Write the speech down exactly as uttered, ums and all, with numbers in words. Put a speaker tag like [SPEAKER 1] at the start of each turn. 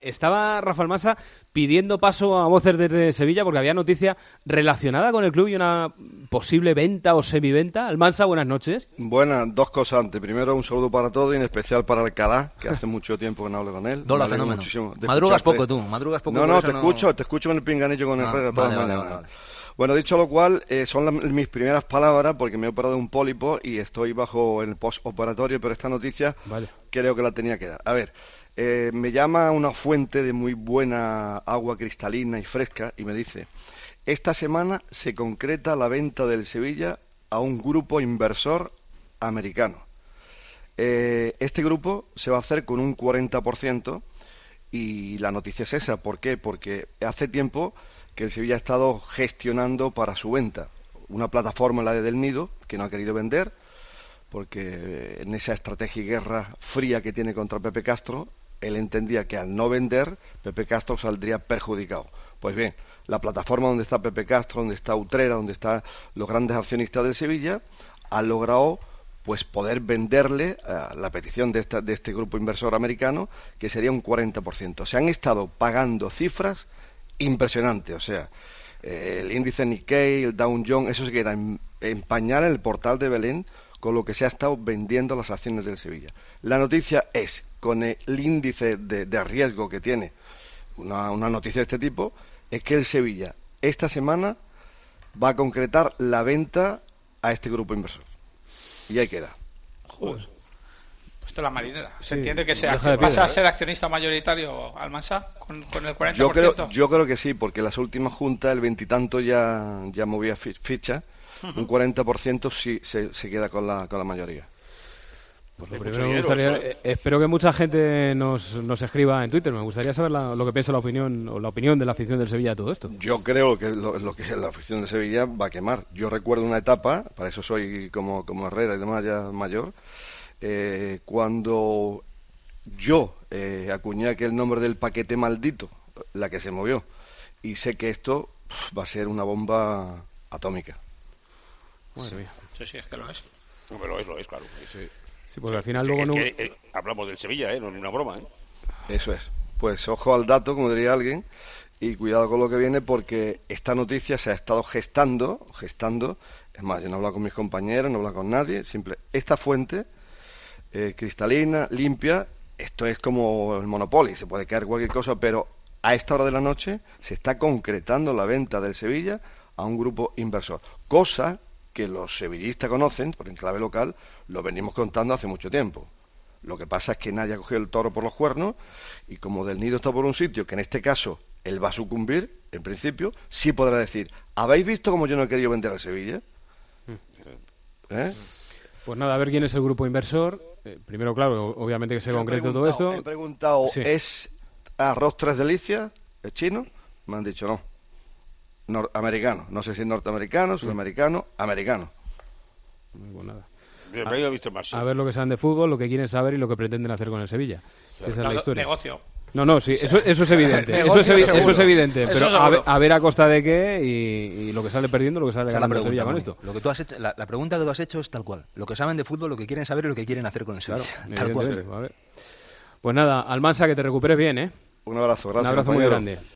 [SPEAKER 1] Estaba Rafa Almansa pidiendo paso a voces desde Sevilla porque había noticia relacionada con el club y una posible venta o semiventa. Almansa, buenas noches.
[SPEAKER 2] Buenas, dos cosas antes. Primero, un saludo para todos y en especial para Alcalá, que hace mucho tiempo que no hablo con él.
[SPEAKER 3] Dola, fenómeno. Muchísimo. Madrugas poco tú, madrugas poco.
[SPEAKER 2] No, no, te escucho, no... te escucho con el pinganillo con el
[SPEAKER 3] ah,
[SPEAKER 2] Herrera
[SPEAKER 3] vale,
[SPEAKER 2] todas las
[SPEAKER 3] vale,
[SPEAKER 2] mañanas.
[SPEAKER 3] vale, vale.
[SPEAKER 2] Bueno, dicho lo cual, eh, son la, mis primeras palabras porque me he operado de un pólipo y estoy bajo el postoperatorio, pero esta noticia vale. creo que la tenía que dar. A ver, eh, me llama una fuente de muy buena agua cristalina y fresca y me dice: esta semana se concreta la venta del Sevilla a un grupo inversor americano. Eh, este grupo se va a hacer con un cuarenta por ciento y la noticia es esa. ¿Por qué? Porque hace tiempo que el Sevilla ha estado gestionando para su venta una plataforma, la de Del Nido, que no ha querido vender, porque en esa estrategia y guerra fría que tiene contra Pepe Castro, él entendía que al no vender, Pepe Castro saldría perjudicado. Pues bien, la plataforma donde está Pepe Castro, donde está Utrera, donde están los grandes accionistas del Sevilla, ha logrado pues poder venderle uh, la petición de, esta, de este grupo inversor americano, que sería un cuarenta por ciento. Se han estado pagando cifras impresionante, o sea, eh, el índice Nikkei, el Dow Jones, eso se queda en, en pañal en el portal de Belén con lo que se ha estado vendiendo las acciones del Sevilla. La noticia es, con el índice de, de riesgo que tiene una, una noticia de este tipo, es que el Sevilla esta semana va a concretar la venta a este grupo inversor. Y ahí queda.
[SPEAKER 4] Joder. Esto es la marinera. Se
[SPEAKER 1] sí,
[SPEAKER 4] entiende que sea,
[SPEAKER 1] piedra,
[SPEAKER 4] pasa
[SPEAKER 1] ¿eh?
[SPEAKER 4] a ser accionista mayoritario Almansa con, con el cuarenta
[SPEAKER 2] Yo
[SPEAKER 4] por ciento.
[SPEAKER 2] creo, yo creo que sí, porque las últimas juntas, el veintitanto ya, ya movía ficha. Uh-huh. Un cuarenta por ciento sí se, se queda con la, con la mayoría.
[SPEAKER 1] Pues lo primero me gustaría, eh, espero que mucha gente nos, nos escriba en Twitter. Me gustaría saber la, lo que piensa la opinión o la opinión de la afición del Sevilla de todo esto.
[SPEAKER 2] Yo creo que lo, lo que la afición del Sevilla va a quemar. Yo recuerdo una etapa, para eso soy como, como Herrera y demás ya mayor, eh, cuando yo eh, acuñé aquel nombre del paquete maldito, la que se movió, y sé que esto pff, va a ser una bomba atómica.
[SPEAKER 4] Sí, sí, sí, es que lo es.
[SPEAKER 5] No, pero lo es, lo es, claro. Sí.
[SPEAKER 1] Sí, porque al final
[SPEAKER 5] es
[SPEAKER 1] luego
[SPEAKER 5] que,
[SPEAKER 1] no...
[SPEAKER 5] que, eh, hablamos del Sevilla, ¿eh? No es una broma, ¿eh?
[SPEAKER 2] Eso es. Pues ojo al dato, como diría alguien, y cuidado con lo que viene, porque esta noticia se ha estado gestando, gestando, es más, yo no he hablado con mis compañeros, no he hablado con nadie, simple, esta fuente, eh, cristalina, limpia, esto es como el Monopoly, se puede caer cualquier cosa, pero a esta hora de la noche se está concretando la venta del Sevilla a un grupo inversor, cosa que los sevillistas conocen, por en clave local, lo venimos contando hace mucho tiempo. Lo que pasa es que nadie ha cogido el toro por los cuernos y como Del Nido está por un sitio, que en este caso él va a sucumbir, en principio, sí podrá decir: ¿habéis visto cómo yo no he querido vender a Sevilla? ¿Eh?
[SPEAKER 1] Pues nada, a ver quién es el grupo inversor. Eh, primero, claro, obviamente que se concrete todo esto.
[SPEAKER 2] He preguntado,
[SPEAKER 1] sí.
[SPEAKER 2] ¿es arroz tres delicias? ¿Es chino? Me han dicho no. Norteamericano, no sé si es norteamericano, sudamericano, americano.
[SPEAKER 1] Pues nada.
[SPEAKER 5] Bien, me he visto más, sí.
[SPEAKER 1] A ver lo que saben de fútbol, lo que quieren saber y lo que pretenden hacer con el Sevilla.
[SPEAKER 4] Claro.
[SPEAKER 1] Esa es la historia.
[SPEAKER 4] Negocio.
[SPEAKER 1] No, no, sí, eso, eso es evidente. eso, es evi- eso es evidente. Pero
[SPEAKER 4] eso
[SPEAKER 1] a ver, a ver a costa de qué y, y lo que sale perdiendo, lo que sale ganando el Sevilla con esto.
[SPEAKER 3] Lo que tú has hecho, la, la pregunta que tú has hecho es tal cual. Lo que saben de fútbol, lo que quieren saber y lo que quieren hacer con el Sevilla.
[SPEAKER 1] Claro,
[SPEAKER 3] tal cual.
[SPEAKER 1] A ver. Pues nada, Almansa, que te recuperes bien, ¿eh?
[SPEAKER 2] Un abrazo, gracias.
[SPEAKER 1] Un abrazo
[SPEAKER 2] compañero.
[SPEAKER 1] muy grande.